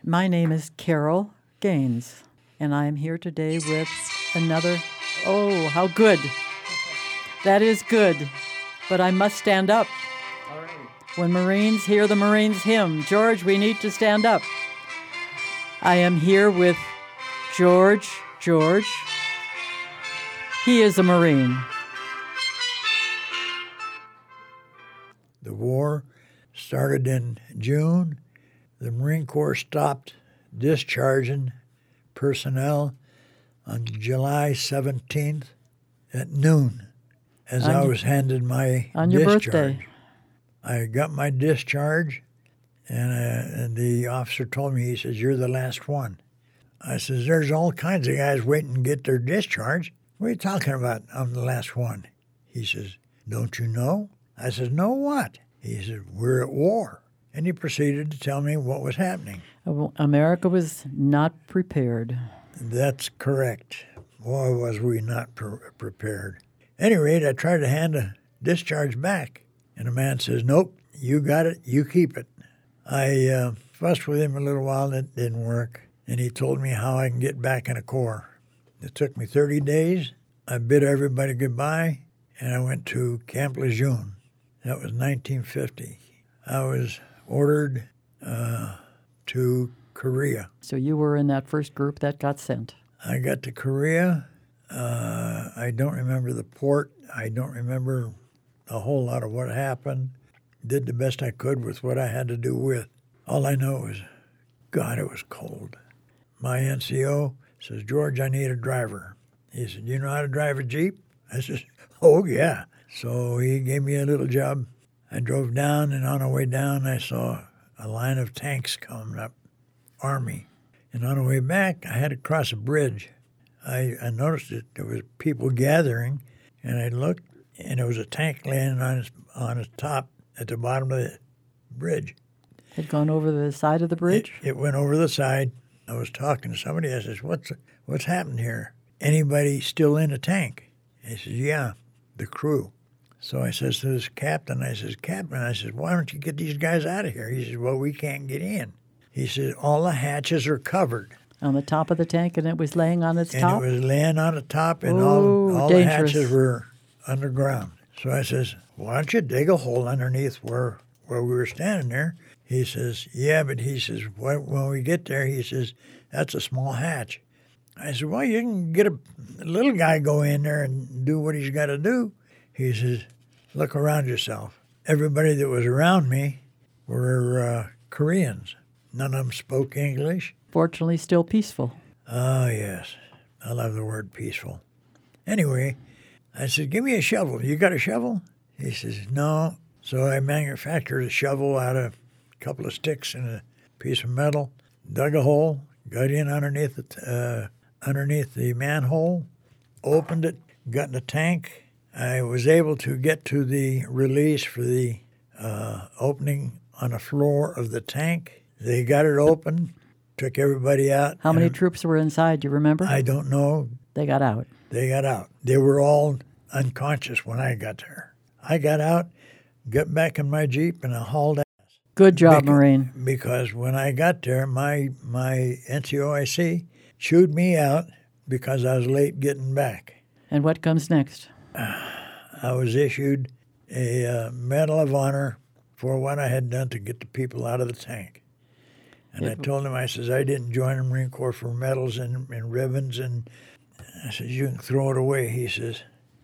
My name is Carol Gaines, and I am here today with another... Oh, how good. That is good. But I must stand up. All right. When Marines hear the Marines hymn, George, we need to stand up. I am here with George. He is a Marine. The war started in June. The Marine Corps stopped discharging personnel on July 17th at noon as I was handed my on your discharge. birthday. I got my discharge, and the officer told me, he says, "You're the last one." I says, "There's all kinds of guys waiting to get their discharge. What are you talking about? I'm the last one." He says, "Don't you know?" I says, "Know what?" He said, "We're at war." And he proceeded to tell me what was happening. America was not prepared. That's correct. Boy, was we not prepared. At any rate, I tried to hand a discharge back, and the man says, "Nope, you got it, you keep it." I fussed with him a little while, and it didn't work, and he told me how I can get back in the Corps. It took me 30 days. I bid everybody goodbye, and I went to Camp Lejeune. That was 1950. I was ordered to Korea. So you were in that first group that got sent. I got to Korea. I don't remember the port. I don't remember a whole lot of what happened. Did the best I could with what I had to do with. All I know is, God, it was cold. My NCO says, "George, I need a driver." He said, "You know how to drive a Jeep?" I said, "Oh, yeah." So he gave me a little job. I drove down, and on our way down, I saw a line of tanks coming up, Army. And on the way back, I had to cross a bridge. I noticed that there was people gathering, and I looked, and there was a tank laying on its top at the bottom of the bridge. Had gone over the side of the bridge? It went over the side. I was talking to somebody. I says, "What's happened here? Anybody still in the tank?" He says, "Yeah, the crew." So I says to this captain, "Captain," I says, "why don't you get these guys out of here?" He says, "Well, we can't get in." He said, "All the hatches are covered." On the top of the tank, and it was laying on its top? And it was laying on the top, and Oh, all the dangerous. hatches were underground. So I says, "Why don't you dig a hole underneath where we were standing there?" He says, "Yeah, but," he says, "when we get there," he says, "that's a small hatch." I said, "Well, you can get a little guy go in there and do what he's got to do." He says, "Look around yourself." Everybody that was around me were Koreans. None of them spoke English. Fortunately, still peaceful. Oh, yes. I love the word peaceful. Anyway, I said, "Give me a shovel. You got a shovel?" He says, "No." So I manufactured a shovel out of a couple of sticks and a piece of metal, dug a hole, got in underneath the manhole, opened it, got in the tank. I was able to get to the release for the opening on the floor of the tank. They got it open, took everybody out. How many troops were inside, do you remember? I don't know. They got out. They got out. They were all unconscious when I got there. I got out, got back in my Jeep, and I hauled ass. Good job, Marine. Because when I got there, my NCOIC chewed me out because I was late getting back. And what comes next? I was issued a Medal of Honor for what I had done to get the people out of the tank. And I told him, I says, I didn't join the Marine Corps for medals and ribbons. And I said, you can throw it away. He says,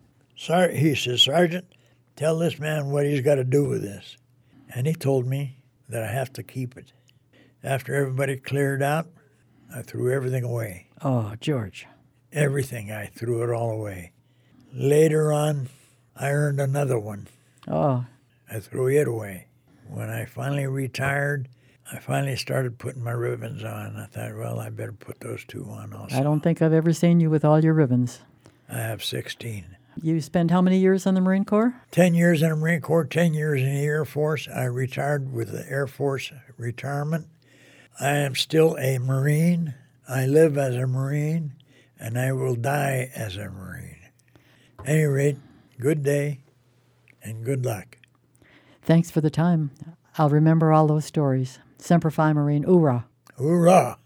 Sergeant, tell this man what he's got to do with this. And he told me that I have to keep it. After everybody cleared out, I threw everything away. Oh, George. Everything. I threw it all away. Later on, I earned another one. Oh. I threw it away. When I finally retired, I finally started putting my ribbons on. I thought, well, I better put those two on also. I don't think I've ever seen you with all your ribbons. I have 16. You spent how many years in the Marine Corps? 10 years in the Marine Corps, 10 years in the Air Force. I retired with the Air Force retirement. I am still a Marine. I live as a Marine, and I will die as a Marine. At any rate, good day and good luck. Thanks for the time. I'll remember all those stories. Semper Fi, Marine. Hoorah. Hoorah!